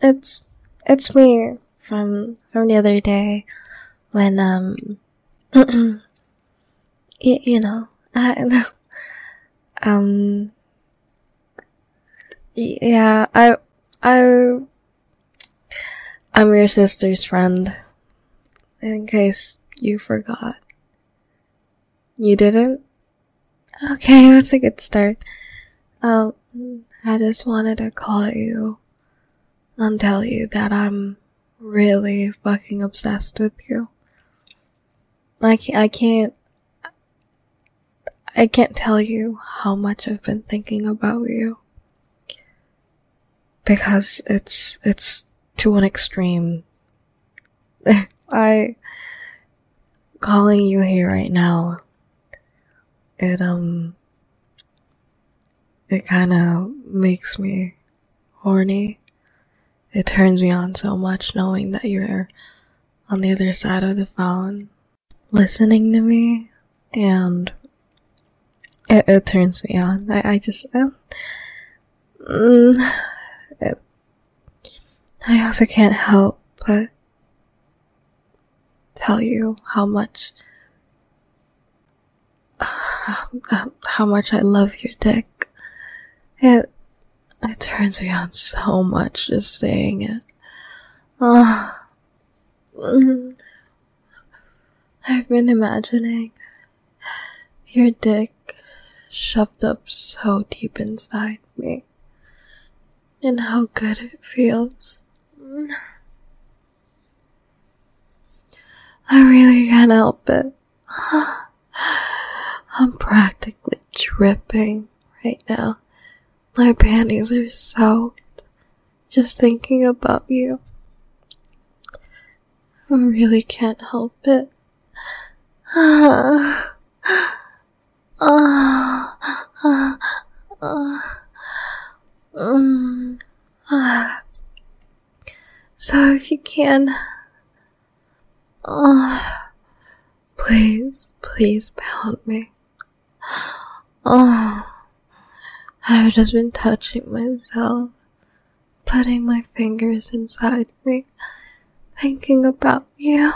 it's it's me from the other day when you know, I um yeah, I I'm your sister's friend. In case you forgot. You didn't? Okay, that's a good start. Um, I just wanted to call you and tell you that I'm really fucking obsessed with you. I can't tell you how much I've been thinking about you. Because it's to an extreme. I, calling you here right now, it kinda makes me horny. It turns me on so much knowing that you're on the other side of the phone, listening to me, and it turns me on. I also can't help but tell you how much I love your dick. It turns me on so much just saying it. I've been imagining your dick shoved up so deep inside me, and how good it feels. I really can't help it. I'm practically dripping right now. My panties are soaked just thinking about you. I really can't help it. So if you can, please pound me. I've just been touching myself, putting my fingers inside me, thinking about you.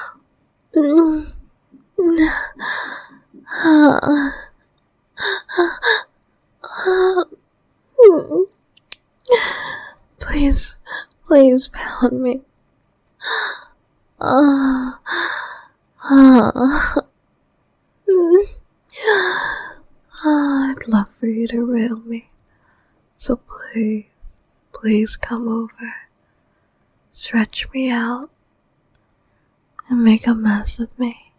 Please pound me. I'd love for you to rail me. So please come over. Stretch me out and make a mess of me.